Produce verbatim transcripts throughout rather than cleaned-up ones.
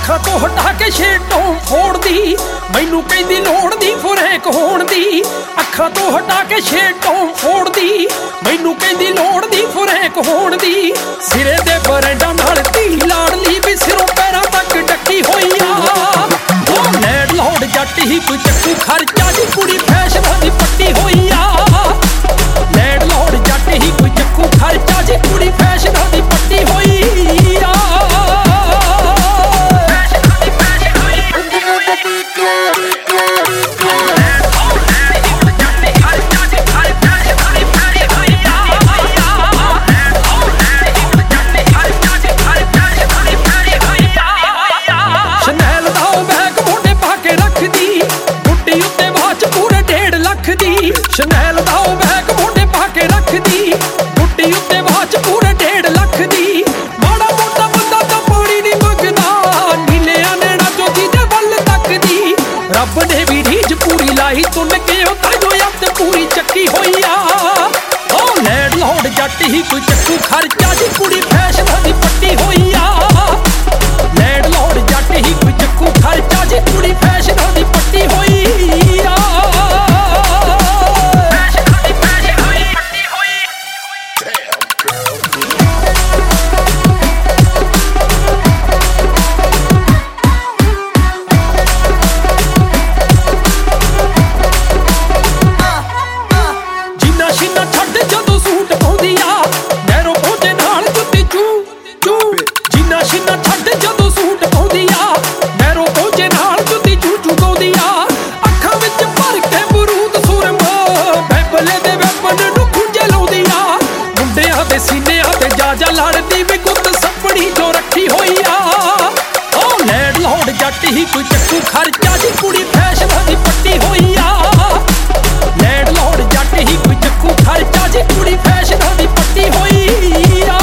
ਅੱਖਾਂ ਤੋਂ ਹਟਾ ਕੇ ਛੇਟੋਂ ਫੋੜਦੀ, ਮੈਨੂੰ ਕਹਿੰਦੀ ਲੋੜ ਦੀ ਫਰੈਂਕ ਹੋਣ ਦੀ। ਅੱਖਾਂ ਤੋਂ ਹਟਾ ਕੇ ਛੇਟੋਂ ਫੋੜਦੀ, ਮੈਨੂੰ ਕਹਿੰਦੀ ਲੋੜ ਦੀ ਫਰੈਂਕ ਹੋਣ ਦੀ। ਸਿਰੇ ਦੇ ਬਰੈਂਡਾਂ ਨਾਲ ਧੀ ਲਾੜਲੀ ਵੀ ਸਿਰੋਂ ਪੈਰਾਂ ਤੱਕ ਡੱਕੀ ਹੋਈ ਆ। ਉਹ ਲੈਂਡ ਲੋਡ ਜੱਟ ਹੀ ਕੋਈ ਚੱਕੂ ਖਰਚਾ ਦੀ ਕੁੜੀ ਫੈਸ਼ਨਾਂ ਦੀ ਪੱਟੀ ਹੋਈ ਆ। ਲੈਂਡ ਲੋਡ ਜੱਟ ਹੀ ਕੋਈ ਚੱਕੂ ਖਰਚਾ ਦੀ ਕੁੜੀ ਫੈਸ਼ਨਾਂ ਦੀ ਪੱਟੀ ਹੋਈ ਆ। ਸ਼ਨੈਲ ਦਾ ਉਹ ਬੈਗ ਮੋਢੇ ਪਾ ਕੇ ਰੱਖਦੀ, ਬੁੱਢੀ ਉੱਤੇ ਵਾਚ ਪੂਰੇ ਡੇਢ ਲੱਖ ਦੀ। ਮਾੜਾ ਮੋਟਾ ਬੰਦਾ ਤਾਂ ਪਾਣੀ ਨਹੀਂ ਮੰਗਦਾ, ਨੀਲਿਆਂ ਨੈਣਾ ਚੋਂ ਜਿਹਦੇ ਵੱਲ ਤੱਕਦੀ। ਰੱਬ ਨੇ ਵੀ ਰੀਝ ਪੂਰੀ ਲਾਈ ਤੁੰਨ ਕੇ ਉਹ ਤਾਈਓ ਅੱਤ ਪੂਰੀ ਚੱਕੀ ਹੋਈ ਆ। ਉਹ ਲੈਂਡ ਲੋਡ ਜੱਟ ਹੀ ਕੋਈ ਚੱਕੂ ਖਰਚਾ ਦੀ ਕੁੜੀ ਫੈਸ਼ਨਾਂ ਦੀ ਪੱਟੀ ਹੋਈ ਆ। ਲੈਂਡ ਲੋਡ ਜੱਟ ਹੀ ਕੋਈ ਚੱਕੂ ਖਰਚਾ ਦੀ ਕੁੜੀ ਫੈਸ਼ਨਾਂ ਦੀ ਪੱਟੀ ਹੋਈ ਆ। ਸੀਨਿਆਂ ਤੇ ਜਾ ਜਾ ਲੜਦੀ ਵੀ ਗੁੱਤ ਸੱਪੜੀ ਜੋ ਰੱਖੀ ਹੋਈ ਆ। ਉਹ ਲੈਂਡ ਲੋਡ ਜੱਟ ਹੀ ਕੋਈ ਚੱਕੂ ਖਰਚਾ ਦੀ ਕੁੜੀ ਫੈਸ਼ਨਾਂ ਦੀ ਪੱਟੀ ਹੋਈ ਆ। ਲੈਂਡ ਲੋਡ ਜੱਟ ਹੀ ਕੋਈ ਚੱਕੂ ਖਰਚਾ ਦੀ ਕੁੜੀ ਫੈਸ਼ਨਾਂ ਦੀ ਪੱਟੀ ਹੋਈ ਆ।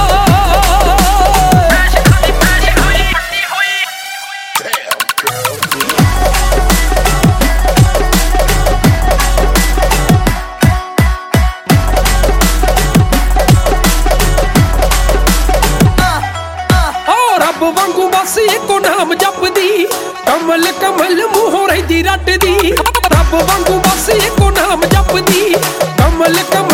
ਰੱਬ ਵਾਂਗੂ ਬਸ ਇੱਕੋ ਨਾਮ ਜਪਦੀ, ਕਮਲ ਕਮਲ ਮੂੰਹੋਂ ਰਹਿੰਦੀ ਰੱਟਦੀ। ਰੱਬ ਵਾਂਗੂ ਬਸ ਇੱਕੋ ਨਾਮ ਜਪਦੀ, ਕਮਲ ਕਮਲ